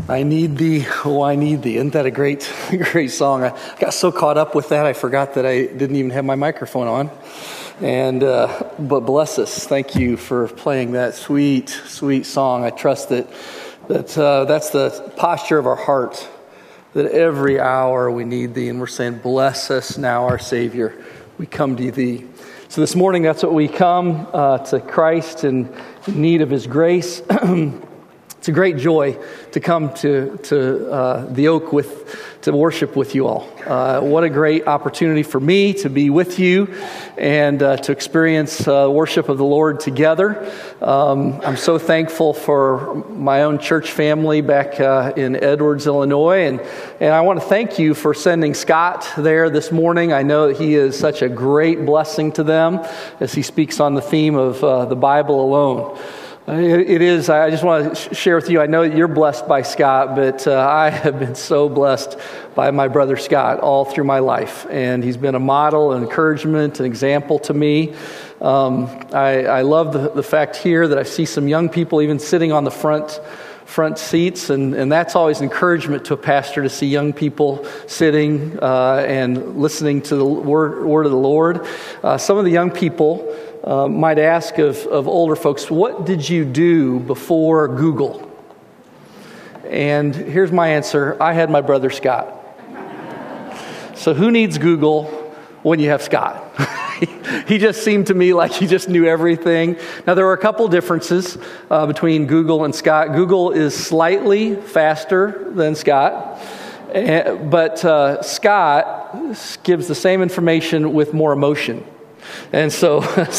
I need thee, oh, I need thee. Isn't that a great song? I got so caught up with that, I forgot that I didn't even have my microphone on. And but bless us. Thank you for playing that sweet, sweet song. I trust that that's the posture of our heart, that every hour we need thee, and we're saying, bless us now, our Savior. We come to thee. So this morning, that's what we come to Christ in need of his grace. It's a great joy to come to the Oak to worship with you all. What a great opportunity for me to be with you and to experience worship of the Lord together. I'm so thankful for my own church family back in Edwards, Illinois, and I want to thank you for sending Scott there this morning. I know that he is such a great blessing to them as he speaks on the theme of the Bible alone. It is, I just want to share with you, I know that you're blessed by Scott, but I have been so blessed by my brother Scott all through my life. And he's been a model, an encouragement, an example to me. I love the fact here that I see some young people even sitting on the front seats, and that's always encouragement to a pastor to see young people sitting and listening to the word of the Lord. Some of the young people might ask of older folks, what did you do before Google? And here's my answer. I had my brother Scott. So who needs Google when you have Scott? He just seemed to me like he just knew everything. Now, there are a couple differences between Google and Scott. Google is slightly faster than Scott, but Scott gives the same information with more emotion. And so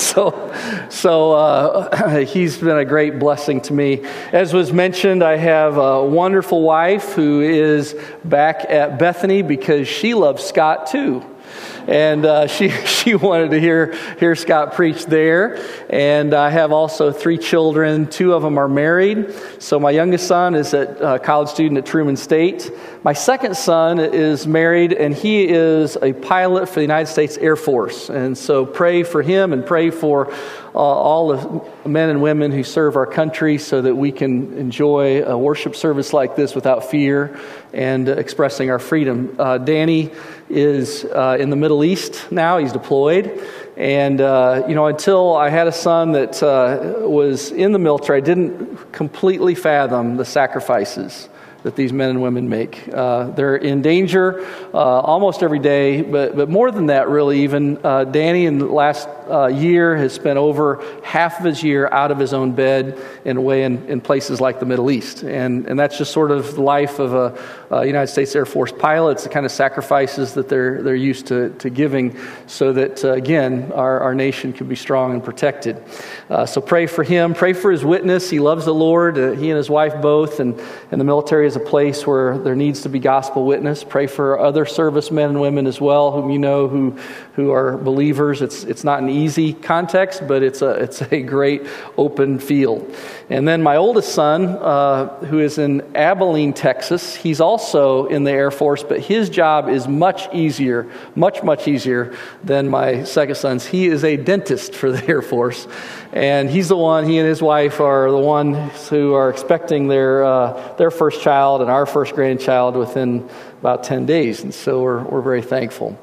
he's been a great blessing to me. As was mentioned, I have a wonderful wife who is back at Bethany because she loves Scott too. And she wanted to hear Scott preach there. And I have also 3 children. 2 of them are married. So my youngest son is a college student at Truman State. My second son is married, and he is a pilot for the United States Air Force. And so pray for him and pray for all the men and women who serve our country so that we can enjoy a worship service like this without fear and expressing our freedom. Danny is in the Middle East now. He's deployed. And, until I had a son that was in the military, I didn't completely fathom the sacrifices that these men and women make. They're in danger almost every day, but more than that, really, even Danny in the last year has spent over half of his year out of his own bed and away in places like the Middle East. And that's just sort of the life of a United States Air Force pilot. It's the kind of sacrifices that they're used to giving so that, again, our nation can be strong and protected. So pray for him. Pray for his witness. He loves the Lord. He and his wife both. And the military is a place where there needs to be gospel witness. Pray for other servicemen and women as well, whom you know who are believers. It's not an easy context, but it's a great open field. And then my oldest son, who is in Abilene, Texas, he's also in the Air Force, but his job is much easier, much easier than my second son's. He is a dentist for the Air Force, and he and his wife are the ones who are expecting their first child and our first grandchild within about 10 days, and so we're very thankful.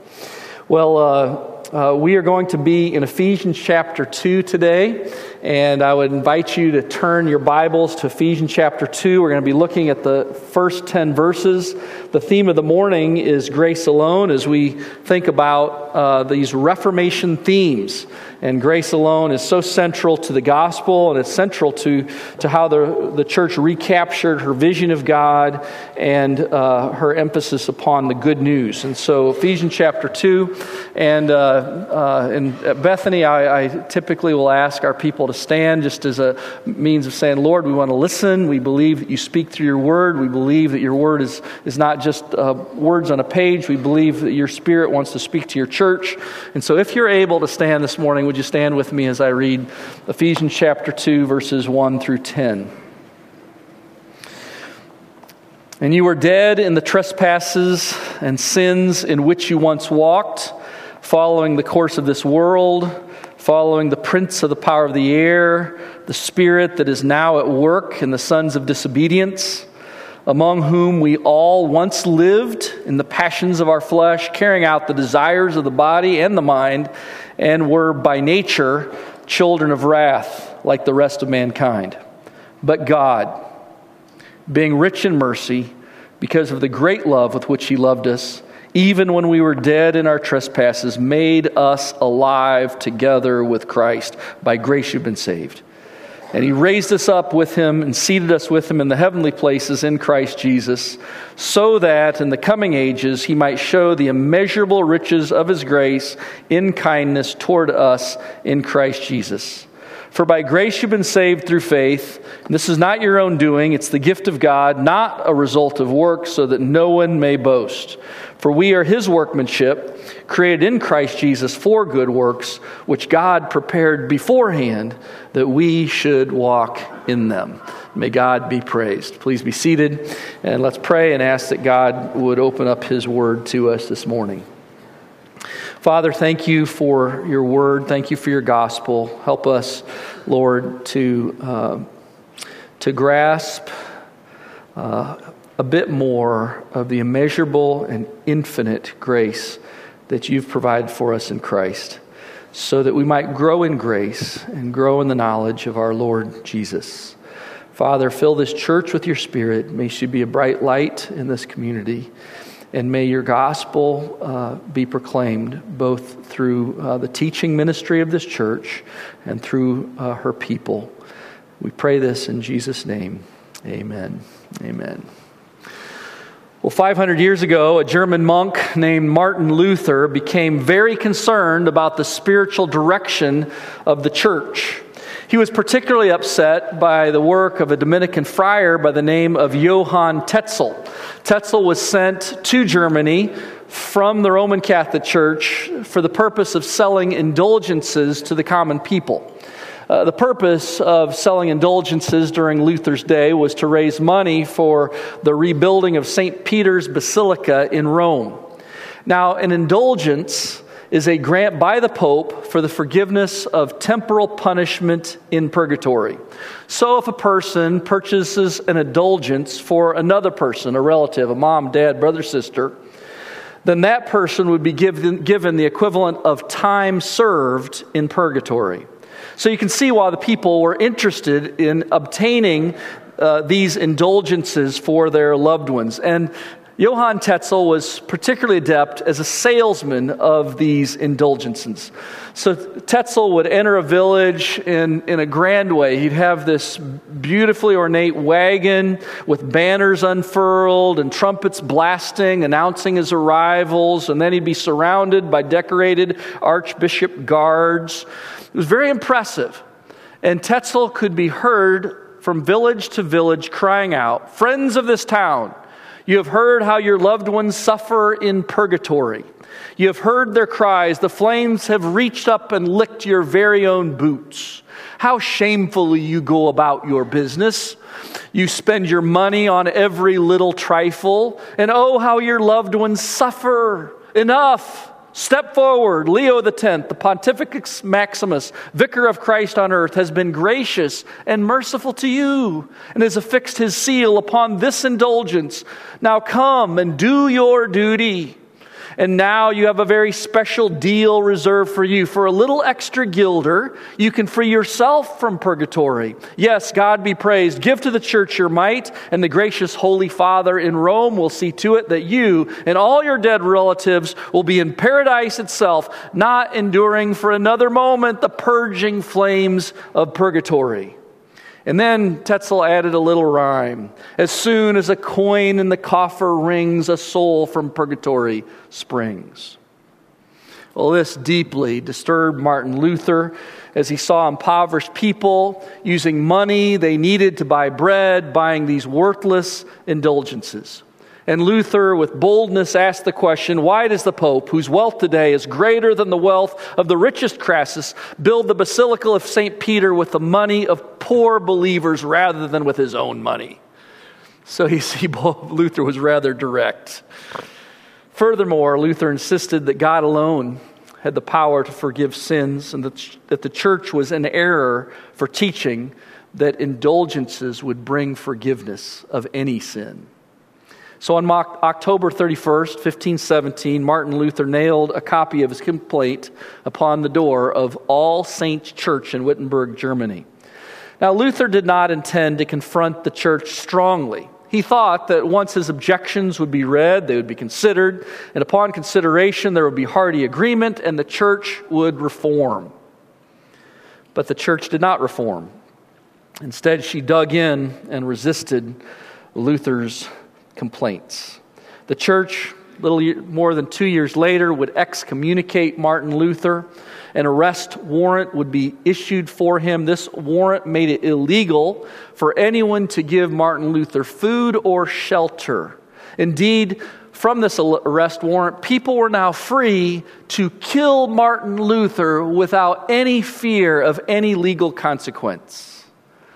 Well, we are going to be in Ephesians chapter 2 today, and I would invite you to turn your Bibles to Ephesians chapter 2. We're going to be looking at the first 10 verses. The theme of the morning is grace alone as we think about these Reformation themes. And grace alone is so central to the gospel, and it's central to how the church recaptured her vision of God and her emphasis upon the good news. And so Ephesians chapter 2, and at Bethany, I typically will ask our people to stand just as a means of saying, Lord, we want to listen. We believe that you speak through your word. We believe that your word is not just words on a page. We believe that your Spirit wants to speak to your church. And so if you're able to stand this morning, would you stand with me as I read Ephesians chapter 2, verses 1 through 10. And you were dead in the trespasses and sins in which you once walked, following the course of this world, following the prince of the power of the air, the spirit that is now at work in the sons of disobedience, among whom we all once lived in the passions of our flesh, carrying out the desires of the body and the mind, and were by nature children of wrath, like the rest of mankind. But God, being rich in mercy, because of the great love with which He loved us, even when we were dead in our trespasses, made us alive together with Christ. By grace you've been saved. And He raised us up with Him and seated us with Him in the heavenly places in Christ Jesus, so that in the coming ages He might show the immeasurable riches of His grace in kindness toward us in Christ Jesus. For by grace you've been saved through faith. And this is not your own doing, it's the gift of God, not a result of works, so that no one may boast. For we are His workmanship, created in Christ Jesus for good works, which God prepared beforehand that we should walk in them. May God be praised. Please be seated, and let's pray and ask that God would open up His word to us this morning. Father, thank you for your word. Thank you for your gospel. Help us, Lord, to grasp a bit more of the immeasurable and infinite grace that you've provided for us in Christ, so that we might grow in grace and grow in the knowledge of our Lord Jesus. Father, fill this church with your Spirit. May she be a bright light in this community. And may your gospel be proclaimed both through the teaching ministry of this church and through her people. We pray this in Jesus' name. Amen. Amen. Well, 500 years ago, a German monk named Martin Luther became very concerned about the spiritual direction of the church. He was particularly upset by the work of a Dominican friar by the name of Johann Tetzel. Tetzel was sent to Germany from the Roman Catholic Church for the purpose of selling indulgences to the common people. The purpose of selling indulgences during Luther's day was to raise money for the rebuilding of St. Peter's Basilica in Rome. Now, an indulgence is a grant by the Pope for the forgiveness of temporal punishment in purgatory. So if a person purchases an indulgence for another person, a relative, a mom, dad, brother, sister, then that person would be given the equivalent of time served in purgatory. So you can see why the people were interested in obtaining these indulgences for their loved ones. And Johann Tetzel was particularly adept as a salesman of these indulgences. So Tetzel would enter a village in a grand way. He'd have this beautifully ornate wagon with banners unfurled and trumpets blasting, announcing his arrivals, and then he'd be surrounded by decorated archbishop guards. It was very impressive. And Tetzel could be heard from village to village crying out, "Friends of this town, you have heard how your loved ones suffer in purgatory. You have heard their cries. The flames have reached up and licked your very own boots. How shamefully you go about your business. You spend your money on every little trifle. And oh, how your loved ones suffer. Enough! Step forward. Leo X, the Pontifex Maximus, Vicar of Christ on earth, has been gracious and merciful to you and has affixed his seal upon this indulgence. Now come and do your duty. And now you have a very special deal reserved for you. For a little extra guilder, you can free yourself from purgatory. Yes, God be praised. Give to the church your might, and the gracious Holy Father in Rome will see to it that you and all your dead relatives will be in paradise itself, not enduring for another moment the purging flames of purgatory." And then Tetzel added a little rhyme. "As soon as a coin in the coffer rings, a soul from purgatory springs." Well, this deeply disturbed Martin Luther as he saw impoverished people using money they needed to buy bread, buying these worthless indulgences. And Luther, with boldness, asked the question, why does the Pope, whose wealth today is greater than the wealth of the richest Crassus, build the Basilica of St. Peter with the money of poor believers rather than with his own money? So you see, Luther was rather direct. Furthermore, Luther insisted that God alone had the power to forgive sins and that the church was in error for teaching that indulgences would bring forgiveness of any sin. So on October 31st, 1517, Martin Luther nailed a copy of his complaint upon the door of All Saints Church in Wittenberg, Germany. Now, Luther did not intend to confront the church strongly. He thought that once his objections would be read, they would be considered, and upon consideration there would be hearty agreement, and the church would reform. But the church did not reform. Instead, she dug in and resisted Luther's complaints. The church, a little more than 2 years later, would excommunicate Martin Luther. An arrest warrant would be issued for him. This warrant made it illegal for anyone to give Martin Luther food or shelter. Indeed, from this arrest warrant, people were now free to kill Martin Luther without any fear of any legal consequence.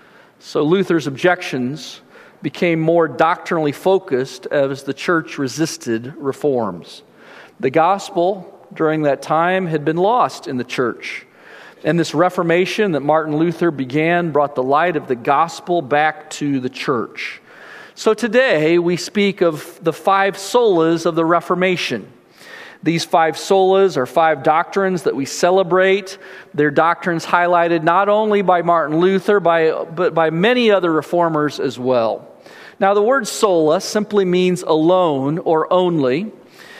So Luther's objections became more doctrinally focused as the church resisted reforms. The gospel during that time had been lost in the church. And this Reformation that Martin Luther began brought the light of the gospel back to the church. So today we speak of the 5 solas of the Reformation. These 5 solas are 5 doctrines that we celebrate. They're doctrines highlighted not only by Martin Luther, but by many other reformers as well. Now, the word sola simply means alone or only.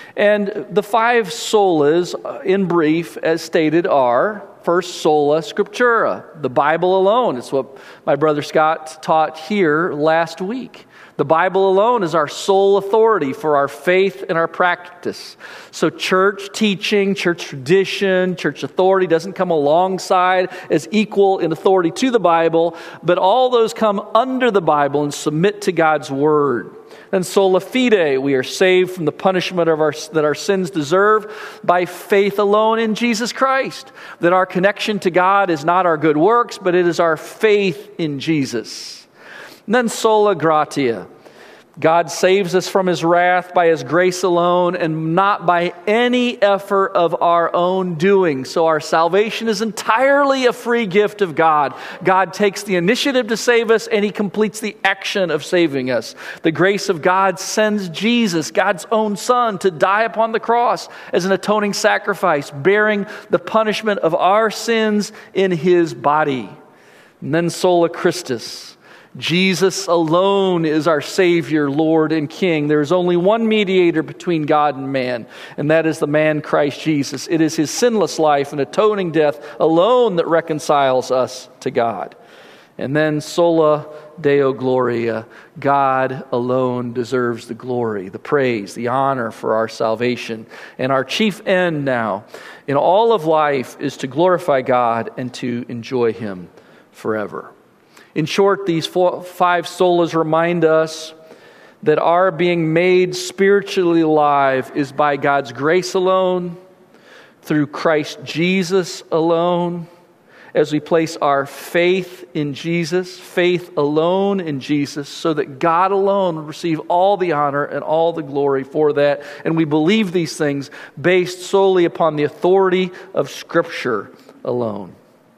And the 5 solas, in brief, as stated, are: first, sola scriptura, the Bible alone. It's what my brother Scott taught here last week. The Bible alone is our sole authority for our faith and our practice. So church teaching, church tradition, church authority doesn't come alongside as equal in authority to the Bible, but all those come under the Bible and submit to God's Word. And sola fide, we are saved from the punishment that our sins deserve by faith alone in Jesus Christ. That our connection to God is not our good works, but it is our faith in Jesus. And then sola gratia. God saves us from His wrath by His grace alone and not by any effort of our own doing. So our salvation is entirely a free gift of God. God takes the initiative to save us and He completes the action of saving us. The grace of God sends Jesus, God's own Son, to die upon the cross as an atoning sacrifice, bearing the punishment of our sins in His body. And then sola Christus. Jesus alone is our Savior, Lord, and King. There is only one mediator between God and man, and that is the man Christ Jesus. It is His sinless life and atoning death alone that reconciles us to God. And then sola Deo Gloria. God alone deserves the glory, the praise, the honor for our salvation. And our chief end now in all of life is to glorify God and to enjoy Him forever. In short, these 5 solas remind us that our being made spiritually alive is by God's grace alone, through Christ Jesus alone, as we place our faith in Jesus, faith alone in Jesus, so that God alone will receive all the honor and all the glory for that. And we believe these things based solely upon the authority of Scripture alone.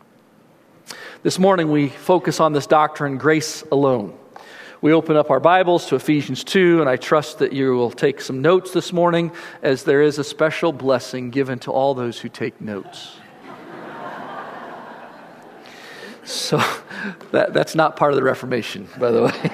This morning we focus on this doctrine, grace alone. We open up our Bibles to Ephesians 2, and I trust that you will take some notes this morning, as there is a special blessing given to all those who take notes. So that's not part of the Reformation, by the way.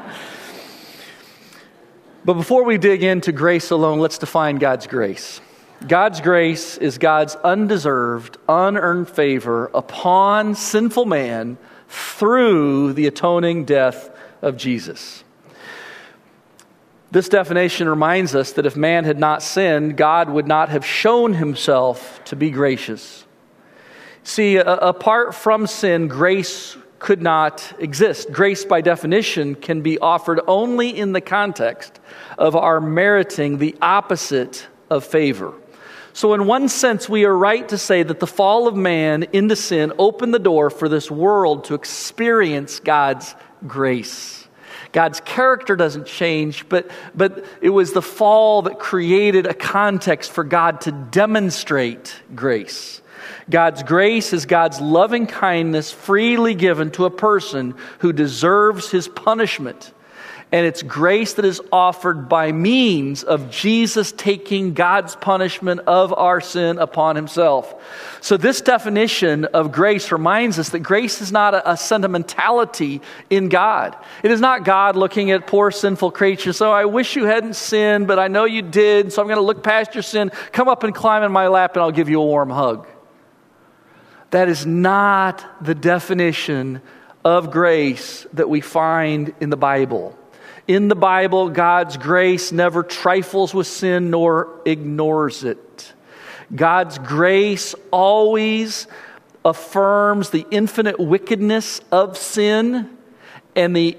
But before we dig into grace alone, let's define God's grace. God's grace is God's undeserved, unearned favor upon sinful man through the atoning death of Jesus. This definition reminds us that if man had not sinned, God would not have shown Himself to be gracious. See, apart from sin, grace could not exist. Grace, by definition, can be offered only in the context of our meriting the opposite of favor. So in one sense, we are right to say that the fall of man into sin opened the door for this world to experience God's grace. God's character doesn't change, but it was the fall that created a context for God to demonstrate grace. God's grace is God's loving kindness freely given to a person who deserves his punishment. And it's grace that is offered by means of Jesus taking God's punishment of our sin upon himself. So this definition of grace reminds us that grace is not a sentimentality in God. It is not God looking at poor sinful creatures. So I wish you hadn't sinned, but I know you did, so I'm going to look past your sin. Come up and climb in my lap and I'll give you a warm hug. That is not the definition of grace that we find in the Bible. In the Bible, God's grace never trifles with sin nor ignores it. God's grace always affirms the infinite wickedness of sin and the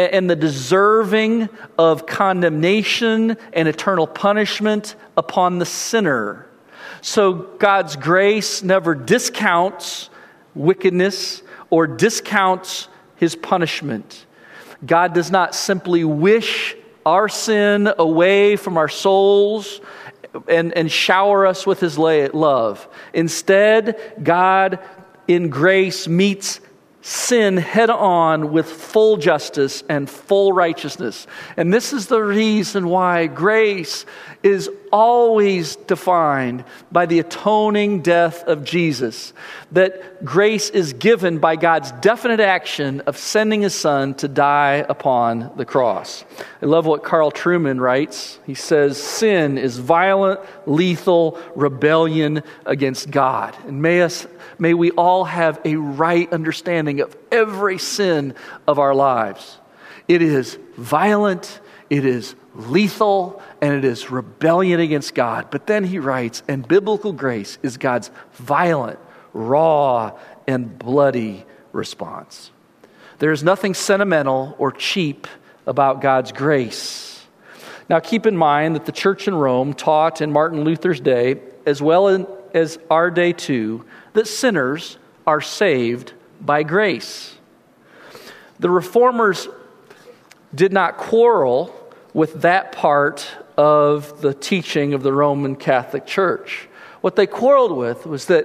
deserving of condemnation and eternal punishment upon the sinner. So God's grace never discounts wickedness or discounts his punishment. God does not simply wish our sin away from our souls and shower us with his love. Instead, God in grace meets sin head on with full justice and full righteousness. And this is the reason why grace is always defined by the atoning death of Jesus. That grace is given by God's definite action of sending his son to die upon the cross. I love what Carl Trueman writes. He says, sin is violent, lethal rebellion against God. And may we all have a right understanding of every sin of our lives. It is violent, it is lethal, and it is rebellion against God. But then he writes, and biblical grace is God's violent, raw, and bloody response. There is nothing sentimental or cheap about God's grace. Now keep in mind that the church in Rome taught in Martin Luther's day, as well as our day too, that sinners are saved by grace. The Reformers did not quarrel with that part of the teaching of the Roman Catholic Church. What they quarreled with was that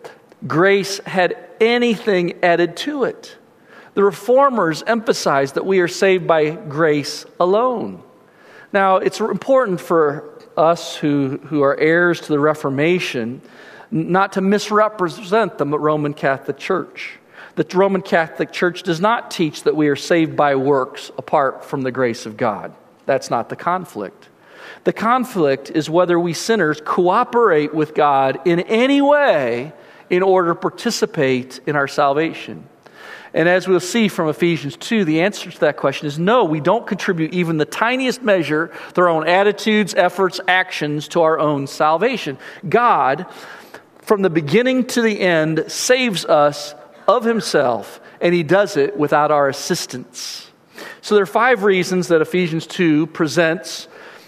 grace had anything added to it. The Reformers emphasized that we are saved by grace alone. Now, it's important for us who are heirs to the Reformation not to misrepresent the Roman Catholic Church. The Roman Catholic Church does not teach that we are saved by works apart from the grace of God. That's not the conflict. The conflict is whether we sinners cooperate with God in any way in order to participate in our salvation. And as we'll see from Ephesians 2, the answer to that question is no, we don't contribute even the tiniest measure through our own attitudes, efforts, actions to our own salvation. God, from the beginning to the end, saves us of himself, and he does it without our assistance. So there are 5 reasons that Ephesians 2 presents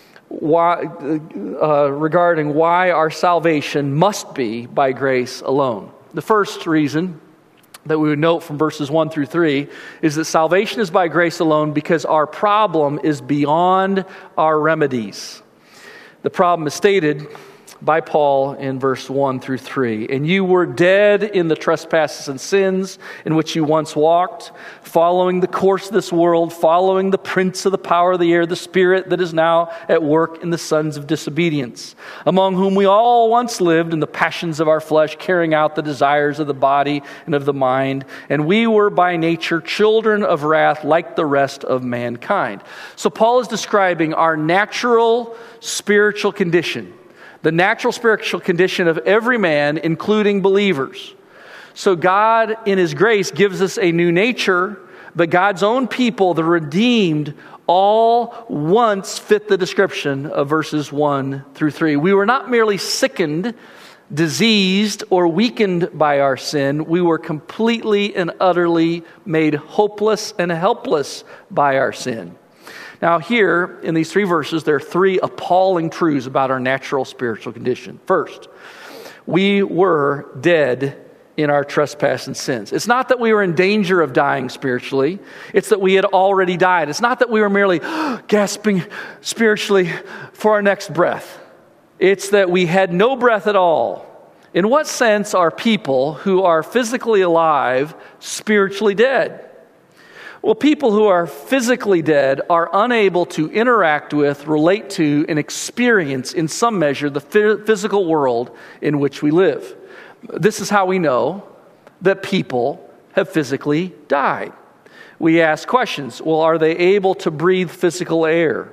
regarding why our salvation must be by grace alone. The first reason that we would note from verses 1 through 3 is that salvation is by grace alone because our problem is beyond our remedies. The problem is stated by Paul in verse 1 through 3. And you were dead in the trespasses and sins in which you once walked, following the course of this world, following the prince of the power of the air, the spirit that is now at work in the sons of disobedience, among whom we all once lived in the passions of our flesh, carrying out the desires of the body and of the mind. And we were by nature children of wrath like the rest of mankind. So Paul is describing our natural spiritual condition. The natural spiritual condition of every man, including believers. So God, in his grace, gives us a new nature, but God's own people, the redeemed, all once fit the description of verses 1 through 3. We were not merely sickened, diseased, or weakened by our sin. We were completely and utterly made hopeless and helpless by our sin. Now here, in these 3 verses, there are 3 appalling truths about our natural spiritual condition. First, we were dead in our trespass and sins. It's not that we were in danger of dying spiritually. It's that we had already died. It's not that we were merely gasping spiritually for our next breath. It's that we had no breath at all. In what sense are people who are physically alive spiritually dead? Well, people who are physically dead are unable to interact with, relate to, and experience in some measure the physical world in which we live. This is how we know that people have physically died. We ask questions. Well, are they able to breathe physical air?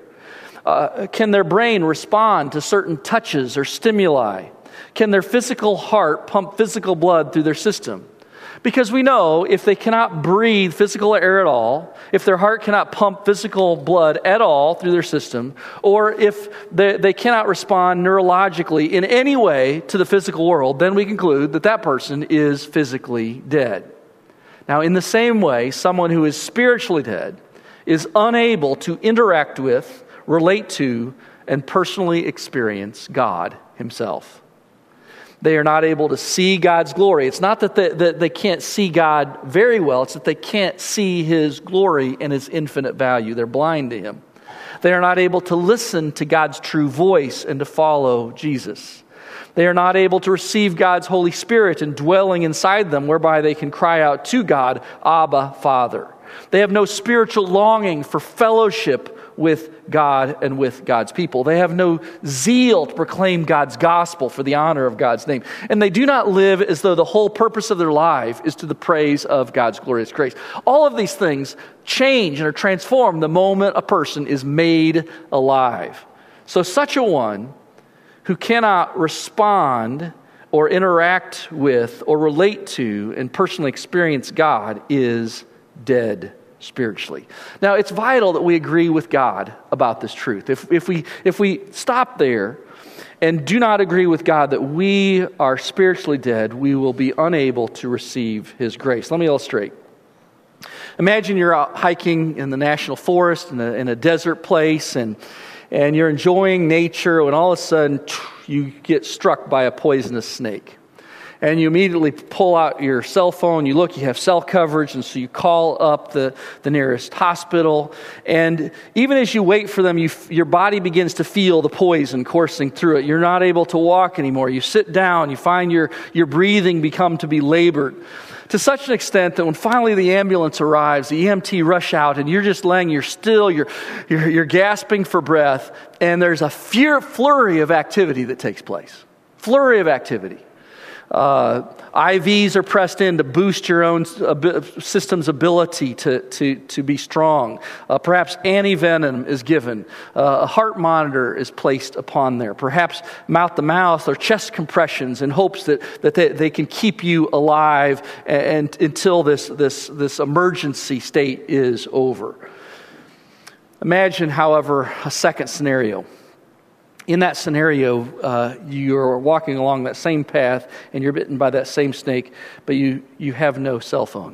Can their brain respond to certain touches or stimuli? Can their physical heart pump physical blood through their system? Because we know if they cannot breathe physical air at all, if their heart cannot pump physical blood at all through their system, or if they cannot respond neurologically in any way to the physical world, then we conclude that that person is physically dead. Now, in the same way, someone who is spiritually dead is unable to interact with, relate to, and personally experience God Himself. They are not able to see God's glory. It's not that they can't see God very well. It's that they can't see His glory and His infinite value. They're blind to Him. They are not able to listen to God's true voice and to follow Jesus. They are not able to receive God's Holy Spirit and dwelling inside them, whereby they can cry out to God, Abba, Father. They have no spiritual longing for fellowship with God and with God's people. They have no zeal to proclaim God's gospel for the honor of God's name. And they do not live as though the whole purpose of their life is to the praise of God's glorious grace. All of these things change and are transformed the moment a person is made alive. So such a one who cannot respond or interact with or relate to and personally experience God is dead spiritually. Now, it's vital that we agree with God about this truth. If we stop there and do not agree with God that we are spiritually dead, we will be unable to receive His grace. Let me illustrate. Imagine you're out hiking in the national forest in a desert place, and you're enjoying nature, when all of a sudden you get struck by a poisonous snake. And you immediately pull out your cell phone, you look, you have cell coverage, and so you call up the nearest hospital. And even as you wait for them, your body begins to feel the poison coursing through it. You're not able to walk anymore. You sit down, you find your breathing become to be labored, to such an extent that when finally the ambulance arrives, the EMT rush out, and you're just laying, you're still, you're gasping for breath, and there's a flurry of activity that takes place. Flurry of activity. IVs are pressed in to boost your own system's ability to be strong. Perhaps antivenom is given. A heart monitor is placed upon there. Perhaps mouth-to-mouth or chest compressions in hopes that they can keep you alive and until this emergency state is over. Imagine, however, a second scenario. In that scenario, you're walking along that same path and you're bitten by that same snake, but you have no cell phone.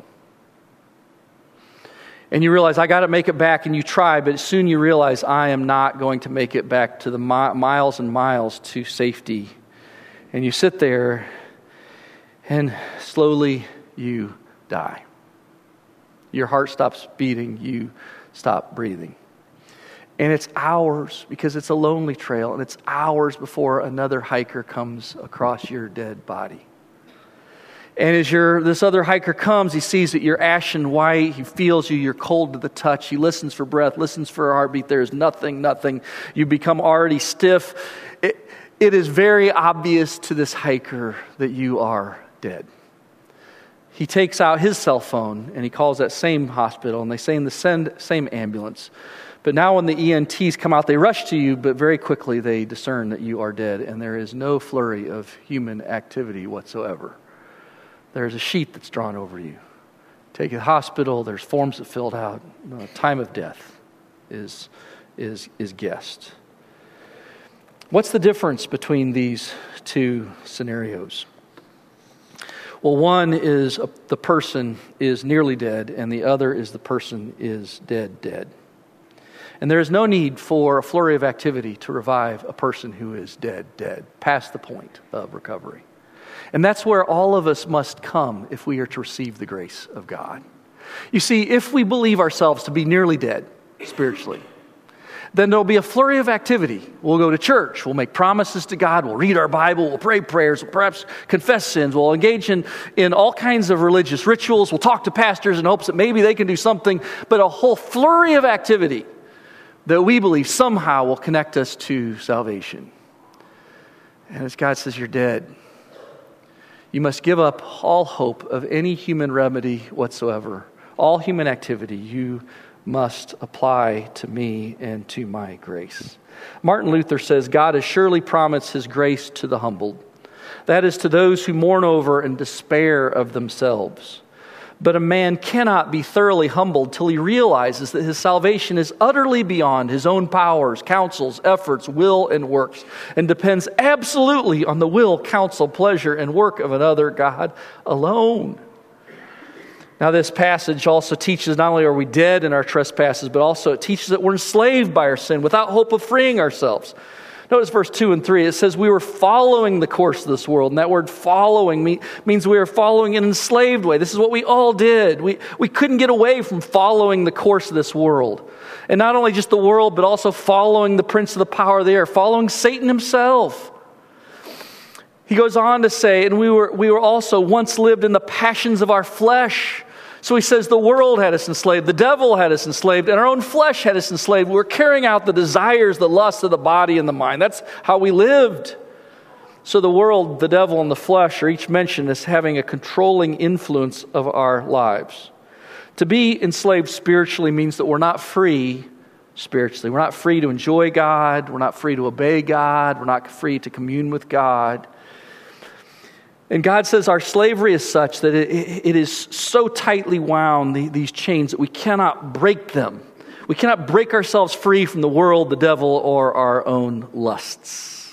And you realize, I got to make it back, and you try, but soon you realize, I am not going to make it back to the miles and miles to safety. And you sit there, and slowly you die. Your heart stops beating, you stop breathing. And it's hours, because it's a lonely trail, and it's hours before another hiker comes across your dead body. And as this other hiker comes, he sees that you're ashen white, he feels you, you're cold to the touch, he listens for breath, listens for a heartbeat, there's nothing. You become already stiff. It is very obvious to this hiker that you are dead. He takes out his cell phone, and he calls that same hospital, and they send the same ambulance. But now when the ENTs come out, they rush to you, but very quickly they discern that you are dead, and there is no flurry of human activity whatsoever. There's a sheet that's drawn over you. Take you to the hospital, there's forms that filled out. The time of death is guessed. What's the difference between these two scenarios? Well, one is the person is nearly dead, and the other is the person is dead. And there is no need for a flurry of activity to revive a person who is dead, past the point of recovery. And that's where all of us must come if we are to receive the grace of God. You see, if we believe ourselves to be nearly dead spiritually, then there'll be a flurry of activity. We'll go to church. We'll make promises to God. We'll read our Bible. We'll pray prayers. We'll perhaps confess sins. We'll engage in all kinds of religious rituals. We'll talk to pastors in hopes that maybe they can do something. But a whole flurry of activity that we believe somehow will connect us to salvation. And as God says, you're dead. You must give up all hope of any human remedy whatsoever. All human activity you must apply to me and to my grace. Martin Luther says, God has surely promised his grace to the humbled. That is, to those who mourn over and despair of themselves. But a man cannot be thoroughly humbled till he realizes that his salvation is utterly beyond his own powers, counsels, efforts, will, and works, and depends absolutely on the will, counsel, pleasure, and work of another God alone. Now, this passage also teaches not only are we dead in our trespasses, but also it teaches that we're enslaved by our sin without hope of freeing ourselves. Notice verse 2 and 3. It says we were following the course of this world. And that word following means we were following an enslaved way. This is what we all did. We couldn't get away from following the course of this world. And not only just the world, but also following the prince of the power of the air, following Satan himself. He goes on to say, and we were also once lived in the passions of our flesh. So he says the world had us enslaved, the devil had us enslaved, and our own flesh had us enslaved. We were carrying out the desires, the lusts of the body and the mind. That's how we lived. So the world, the devil, and the flesh are each mentioned as having a controlling influence of our lives. To be enslaved spiritually means that we're not free spiritually. We're not free to enjoy God. We're not free to obey God. We're not free to commune with God. And God says our slavery is such that it is so tightly wound, these chains, that we cannot break them. We cannot break ourselves free from the world, the devil, or our own lusts.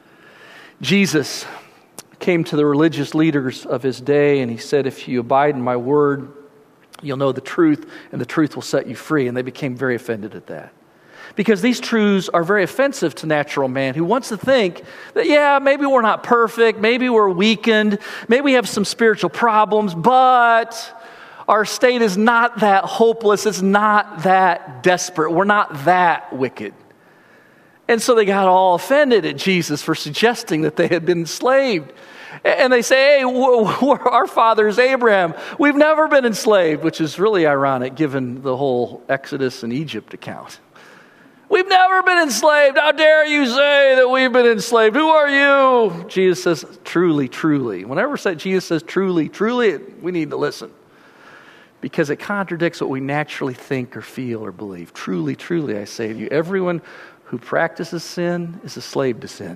Jesus came to the religious leaders of his day and he said, if you abide in my word, you'll know the truth and the truth will set you free. And they became very offended at that. Because these truths are very offensive to natural man who wants to think that, yeah, maybe we're not perfect, maybe we're weakened, maybe we have some spiritual problems, but our state is not that hopeless, it's not that desperate, we're not that wicked. And so they got all offended at Jesus for suggesting that they had been enslaved. And they say, hey, our father is Abraham. We've never been enslaved, which is really ironic given the whole Exodus and Egypt account. We've never been enslaved. How dare you say that we've been enslaved? Who are you? Jesus says, truly, truly. Whenever Jesus says truly, truly, we need to listen. Because it contradicts what we naturally think or feel or believe. Truly, truly, I say to you, everyone who practices sin is a slave to sin.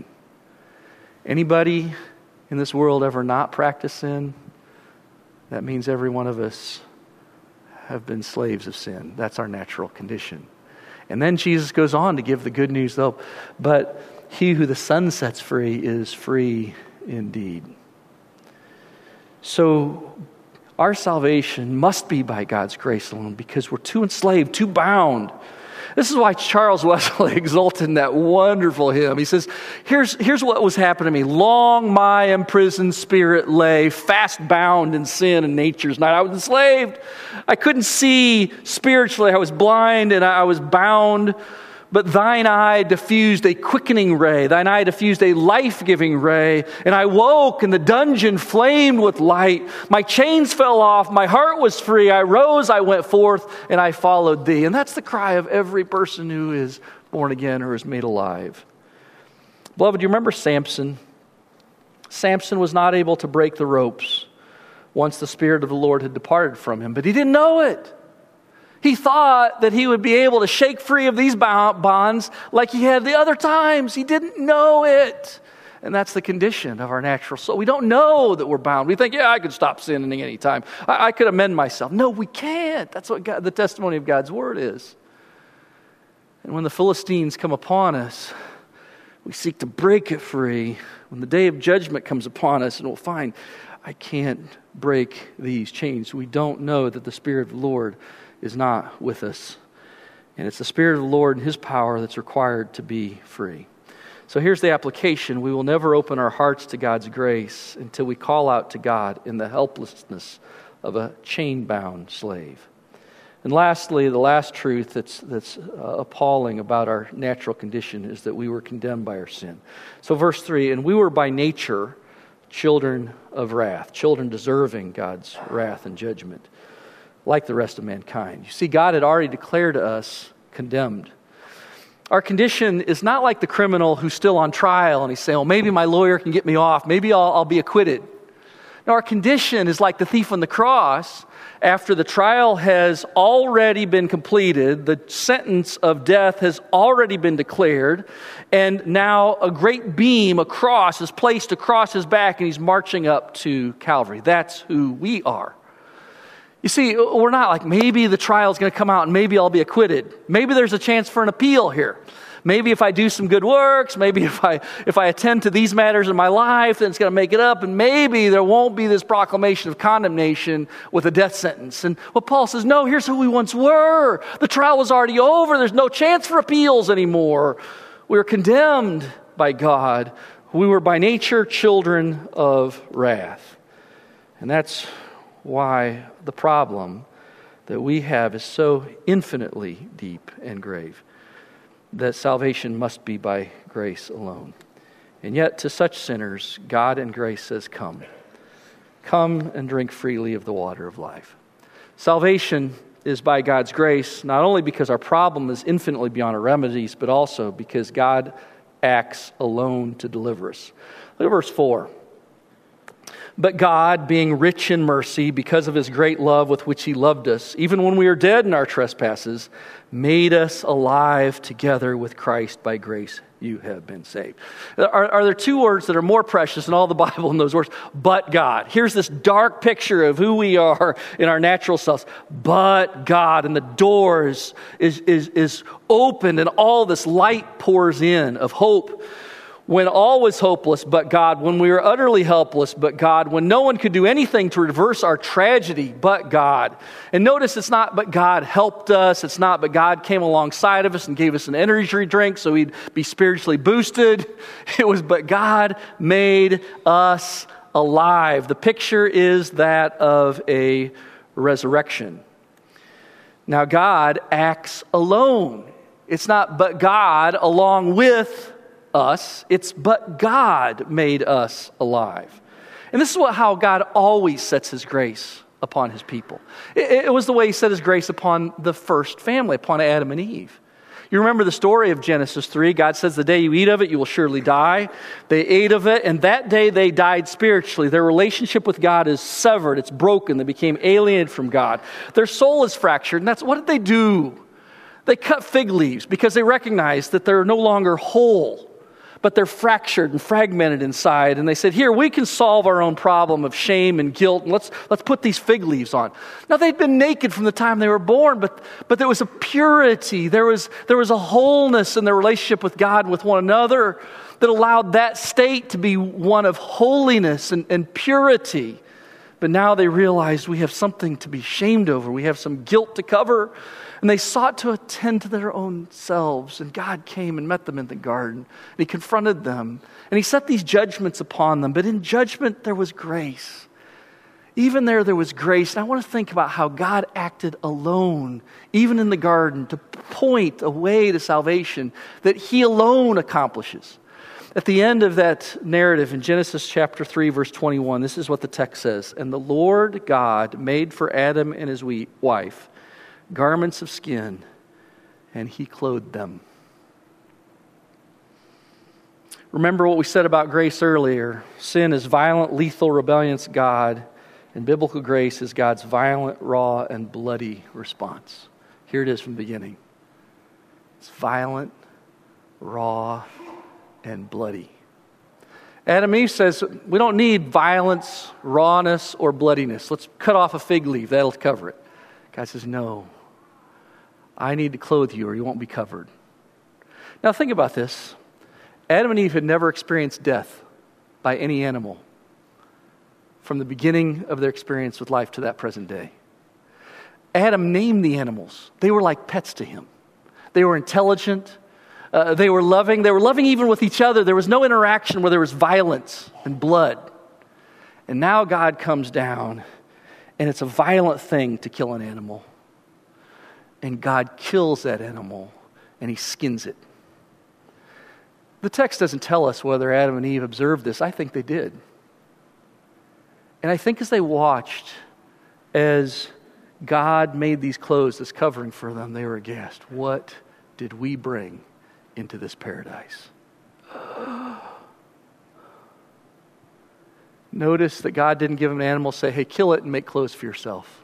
Anybody in this world ever not practice sin? That means every one of us have been slaves of sin. That's our natural condition. And then Jesus goes on to give the good news, though. But he who the Son sets free is free indeed. So our salvation must be by God's grace alone because we're too enslaved, too bound. This is why Charles Wesley exulted in that wonderful hymn. He says, here's what was happening to me. Long my imprisoned spirit lay, fast bound in sin and nature's night. I was enslaved. I couldn't see spiritually. I was blind and I was bound. But thine eye diffused a quickening ray. Thine eye diffused a life-giving ray. And I woke and the dungeon flamed with light. My chains fell off. My heart was free. I rose, I went forth, and I followed thee. And that's the cry of every person who is born again or is made alive. Beloved, do you remember Samson? Samson was not able to break the ropes once the Spirit of the Lord had departed from him. But he didn't know it. He thought that he would be able to shake free of these bonds like he had the other times. He didn't know it. And that's the condition of our natural soul. We don't know that we're bound. We think, yeah, I could stop sinning anytime. I could amend myself. No, we can't. That's what the testimony of God's word is. And when the Philistines come upon us, we seek to break it free. When the day of judgment comes upon us, and we'll find, I can't break these chains. We don't know that the Spirit of the Lord is not with us. And it's the Spirit of the Lord and His power that's required to be free. So here's the application. We will never open our hearts to God's grace until we call out to God in the helplessness of a chain-bound slave. And lastly, the last truth that's appalling about our natural condition is that we were condemned by our sin. So verse 3, and we were by nature children of wrath, children deserving God's wrath and judgment, like the rest of mankind. You see, God had already declared us condemned. Our condition is not like the criminal who's still on trial and he's saying, well, maybe my lawyer can get me off, maybe I'll be acquitted. No, our condition is like the thief on the cross. After the trial has already been completed, the sentence of death has already been declared, and now a great beam, a cross, is placed across his back, and he's marching up to Calvary. That's who we are. You see, we're not like, maybe the trial's going to come out and maybe I'll be acquitted. Maybe there's a chance for an appeal here. Maybe if I do some good works, maybe if I attend to these matters in my life, then it's going to make it up, and maybe there won't be this proclamation of condemnation with a death sentence. And what Paul says, no, here's who we once were. The trial was already over. There's no chance for appeals anymore. We were condemned by God. We were by nature children of wrath. And that's why the problem that we have is so infinitely deep and grave, that salvation must be by grace alone. And yet to such sinners, God in grace says, come. Come and drink freely of the water of life. Salvation is by God's grace, not only because our problem is infinitely beyond our remedies, but also because God acts alone to deliver us. Look at verse 4. But God, being rich in mercy, because of his great love with which he loved us, even when we were dead in our trespasses, made us alive together with Christ. By grace you have been saved. Are there two words that are more precious in all the Bible than those words? But God. Here's this dark picture of who we are in our natural selves. But God. And the door is opened and all this light pours in of hope. When all was hopeless but God, when we were utterly helpless but God, when no one could do anything to reverse our tragedy but God. And notice it's not but God helped us, it's not but God came alongside of us and gave us an energy drink so we'd be spiritually boosted. It was but God made us alive. The picture is that of a resurrection. Now God acts alone. It's not but God along with us, it's but God made us alive. And this is how God always sets his grace upon his people. It was the way he set his grace upon the first family, upon Adam and Eve. You remember the story of Genesis 3. God says, the day you eat of it, you will surely die. They ate of it, and that day they died spiritually. Their relationship with God is severed. It's broken. They became alienated from God. Their soul is fractured, and what did they do? They cut fig leaves because they recognized that they're no longer whole, but they're fractured and fragmented inside. And they said, here, we can solve our own problem of shame and guilt, and let's put these fig leaves on. Now, they'd been naked from the time they were born, but there was a purity, there was a wholeness in their relationship with God and with one another that allowed that state to be one of holiness and purity. But now they realized we have something to be shamed over. We have some guilt to cover. And they sought to attend to their own selves. And God came and met them in the garden. And he confronted them. And he set these judgments upon them. But in judgment, there was grace. Even there was grace. And I want to think about how God acted alone, even in the garden, to point a way to salvation that he alone accomplishes. At the end of that narrative in Genesis chapter 3, verse 21, this is what the text says. And the Lord God made for Adam and his wife garments of skin, and he clothed them. Remember what we said about grace earlier. Sin is violent, lethal rebellion against God, and biblical grace is God's violent, raw, and bloody response. Here it is from the beginning. It's violent, raw, and bloody. Adam and Eve says, we don't need violence, rawness, or bloodiness. Let's cut off a fig leaf. That'll cover it. God says, no. I need to clothe you or you won't be covered. Now think about this. Adam and Eve had never experienced death by any animal from the beginning of their experience with life to that present day. Adam named the animals. They were like pets to him. They were intelligent. They were loving. They were loving even with each other. There was no interaction where there was violence and blood. And now God comes down, and it's a violent thing to kill an animal. and God kills that animal and he skins it. The text doesn't tell us whether Adam and Eve observed this. I think they did. And I think as they watched, as God made these clothes, this covering for them, they were aghast. What did we bring into this paradise? Notice that God didn't give them an animal, say, hey, kill it and make clothes for yourself.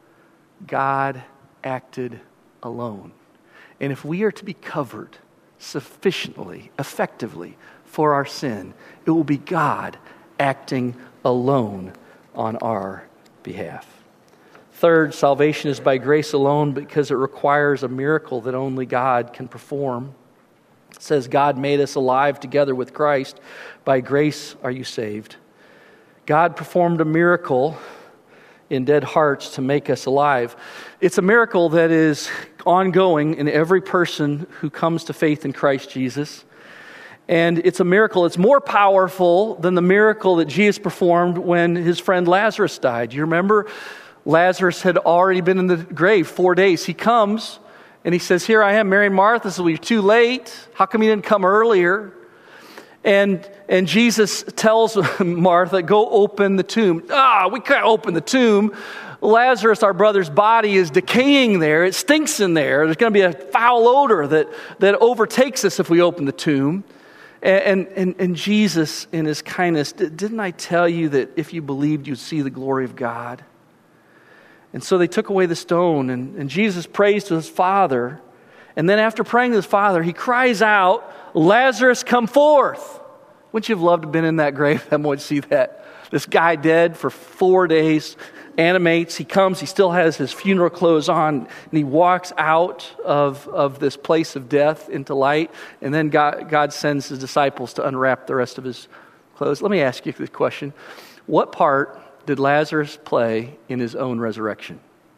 God acted alone. And if we are to be covered sufficiently, effectively for our sin, it will be God acting alone on our behalf. Third, salvation is by grace alone because it requires a miracle that only God can perform. It says God made us alive together with Christ. By grace are you saved. God performed a miracle in dead hearts to make us alive. It's a miracle that is ongoing in every person who comes to faith in Christ Jesus. And it's a miracle. It's more powerful than the miracle that Jesus performed when his friend Lazarus died. Do you remember? Lazarus had already been in the grave 4 days. He comes and he says, here I am, Mary and Martha. So you're too late. How come you didn't come earlier? And Jesus tells Martha, go open the tomb. We can't open the tomb. Lazarus, our brother's body, is decaying there. It stinks in there. There's going to be a foul odor that overtakes us if we open the tomb. And Jesus, in his kindness, didn't I tell you that if you believed, you'd see the glory of God? And so they took away the stone, and Jesus prays to his Father. And then after praying to his Father, he cries out, Lazarus, come forth. Wouldn't you have loved to have been in that grave? I want to see that. This guy dead for 4 days, animates. He comes, he still has his funeral clothes on, and he walks out of this place of death into light. And then God sends his disciples to unwrap the rest of his clothes. Let me ask you this question. What part did Lazarus play in his own resurrection?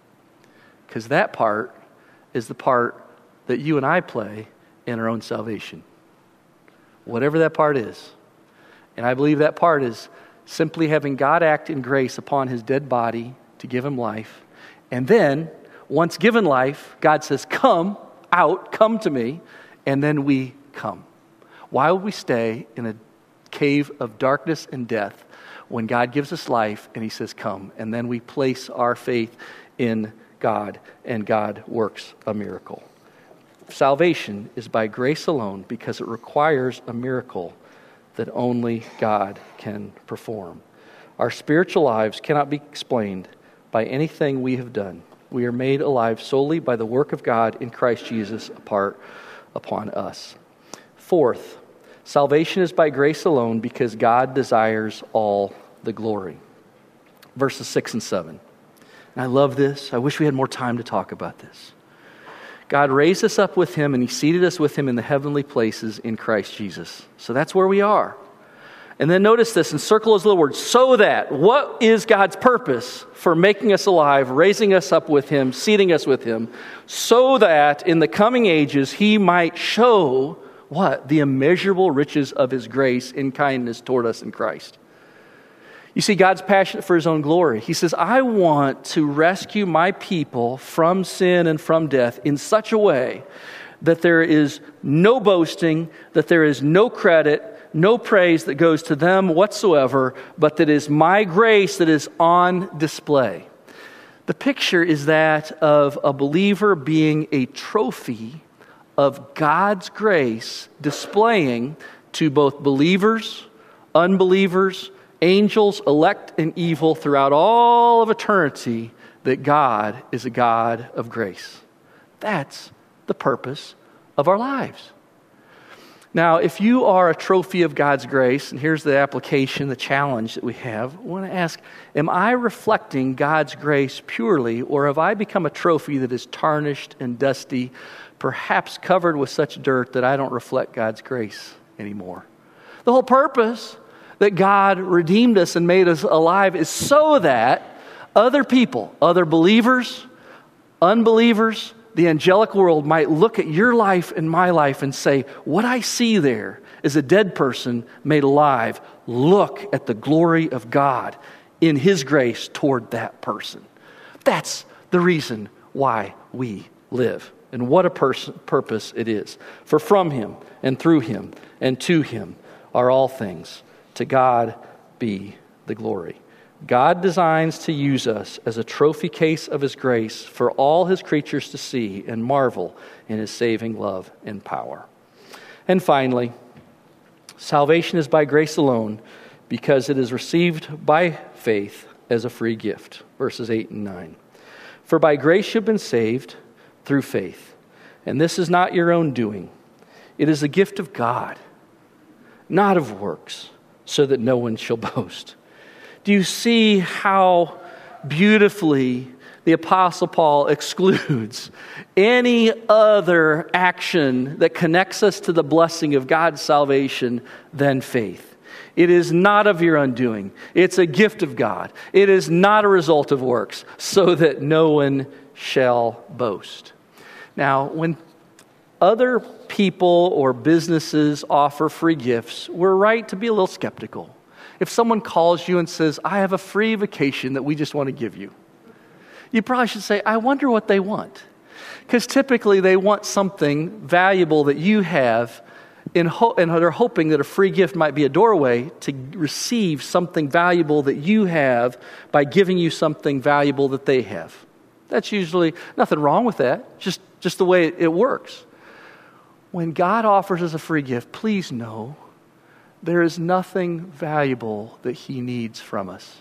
Because that part is the part that you and I play in our own salvation. Whatever that part is. And I believe that part is simply having God act in grace upon his dead body to give him life. And then, once given life, God says, come out, come to me, and then we come. Why would we stay in a cave of darkness and death when God gives us life and he says, come? And then we place our faith in God, and God works a miracle. Salvation is by grace alone because it requires a miracle that only God can perform. Our spiritual lives cannot be explained by anything we have done. We are made alive solely by the work of God in Christ Jesus apart upon us. Fourth, salvation is by grace alone because God desires all the glory. Verses 6 and 7. And I love this. I wish we had more time to talk about this. God raised us up with him and he seated us with him in the heavenly places in Christ Jesus. So that's where we are. And then notice this and circle those little words. So that, what is God's purpose for making us alive, raising us up with him, seating us with him? So that in the coming ages he might show what? The immeasurable riches of his grace in kindness toward us in Christ. You see, God's passionate for his own glory. He says, I want to rescue my people from sin and from death in such a way that there is no boasting, that there is no credit, no praise that goes to them whatsoever, but that is my grace that is on display. The picture is that of a believer being a trophy of God's grace, displaying to both believers, unbelievers, angels, elect and evil throughout all of eternity, that God is a God of grace. That's the purpose of our lives. Now, if you are a trophy of God's grace, and here's the application, the challenge that we have, I want to ask, am I reflecting God's grace purely, or have I become a trophy that is tarnished and dusty, perhaps covered with such dirt that I don't reflect God's grace anymore? The whole purpose that God redeemed us and made us alive is so that other people, other believers, unbelievers, the angelic world might look at your life and my life and say, what I see there is a dead person made alive. Look at the glory of God in his grace toward that person. That's the reason why we live. And what a purpose it is. For from him and through him and to him are all things. To God be the glory. God designs to use us as a trophy case of his grace for all his creatures to see and marvel in his saving love and power. And finally, salvation is by grace alone because it is received by faith as a free gift. Verses 8 and 9. For by grace you've been saved through faith. And this is not your own doing. It is a gift of God, not of works, so that no one shall boast. Do you see how beautifully the Apostle Paul excludes any other action that connects us to the blessing of God's salvation than faith? It is not of your undoing. It's a gift of God. It is not a result of works, so that no one shall boast. Now, when other people or businesses offer free gifts, we're right to be a little skeptical. If someone calls you and says, I have a free vacation that we just want to give you, you probably should say, I wonder what they want. Because typically they want something valuable that you have, and they're hoping that a free gift might be a doorway to receive something valuable that you have by giving you something valuable that they have. That's usually nothing wrong with that, just the way it works. When God offers us a free gift, please know there is nothing valuable that he needs from us.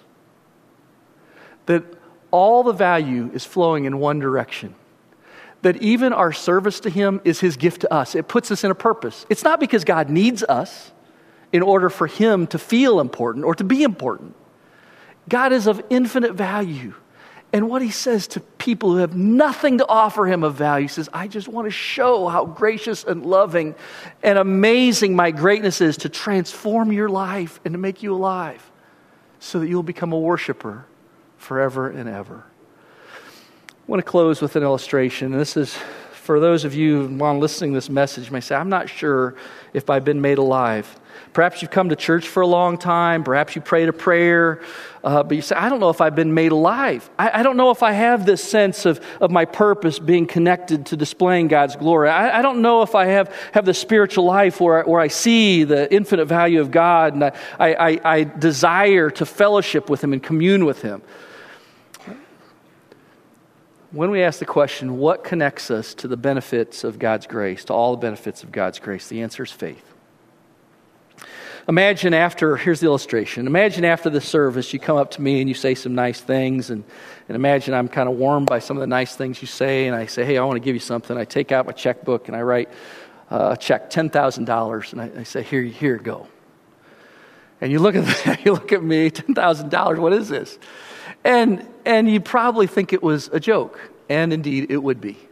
That all the value is flowing in one direction. That even our service to him is his gift to us. It puts us in a purpose. It's not because God needs us in order for him to feel important or to be important. God is of infinite value. And what he says to people who have nothing to offer him of value, he says, I just want to show how gracious and loving and amazing my greatness is to transform your life and to make you alive so that you'll become a worshiper forever and ever. I want to close with an illustration. This is for those of you while listening to this message may say, I'm not sure if I've been made alive. Perhaps you've come to church for a long time. Perhaps you prayed a prayer. But you say, I don't know if I've been made alive. I don't know if I have this sense of my purpose being connected to displaying God's glory. I don't know if I have the spiritual life where I see the infinite value of God and I desire to fellowship with him and commune with him. When we ask the question, what connects us to the benefits of God's grace, to all the benefits of God's grace, the answer is faith. Here's the illustration. Imagine after the service, you come up to me and you say some nice things, and imagine I'm kind of warmed by some of the nice things you say, and I say, hey, I want to give you something. I take out my checkbook and I write a check, $10,000, and I say, here, go. And you look at that, you look at me, $10,000, what is this? And you probably think it was a joke, and indeed it would be.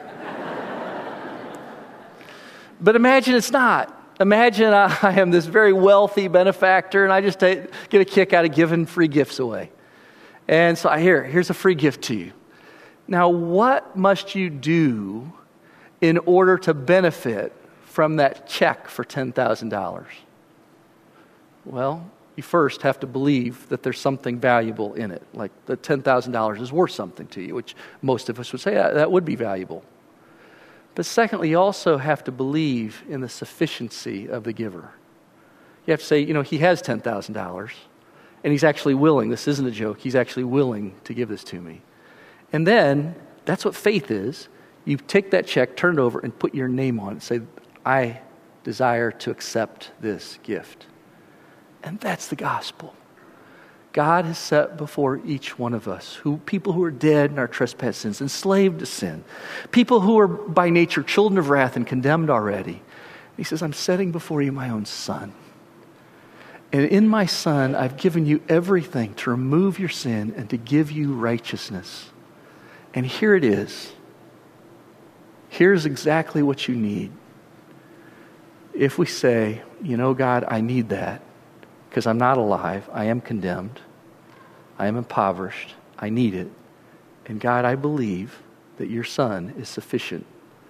But imagine it's not. Imagine I am this very wealthy benefactor, and I just get a kick out of giving free gifts away. And so here's a free gift to you. Now, what must you do in order to benefit from that check for $10,000? Well, you first have to believe that there's something valuable in it, like the $10,000 is worth something to you, which most of us would say that would be valuable. But secondly, you also have to believe in the sufficiency of the giver. You have to say, he has $10,000, and he's actually willing. This isn't a joke. He's actually willing to give this to me. And then, that's what faith is. You take that check, turn it over, and put your name on it and say, I desire to accept this gift. And that's the gospel. God has set before each one of us, people who are dead in our trespasses, enslaved to sin, people who are by nature children of wrath and condemned already. He says, I'm setting before you my own Son. And in my Son, I've given you everything to remove your sin and to give you righteousness. And here it is. Here's exactly what you need. If we say, God, I need that, because I'm not alive, I am condemned, I am impoverished, I need it. And God, I believe that your Son is sufficient.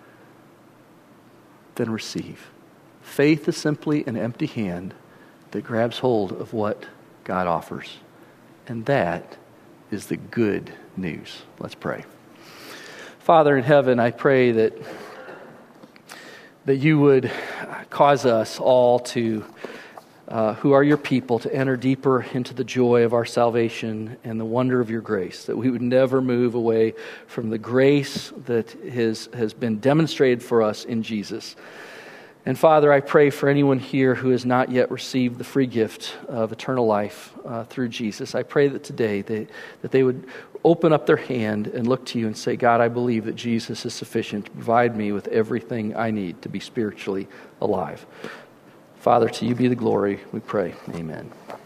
Then receive. Faith is simply an empty hand that grabs hold of what God offers. And that is the good news. Let's pray. Father in heaven, I pray that you would cause us all to, who are your people, to enter deeper into the joy of our salvation and the wonder of your grace, that we would never move away from the grace that has been demonstrated for us in Jesus. And Father, I pray for anyone here who has not yet received the free gift of eternal life through Jesus. I pray that today that they would open up their hand and look to you and say, God, I believe that Jesus is sufficient to provide me with everything I need to be spiritually alive. Father, to you be the glory, we pray. Amen.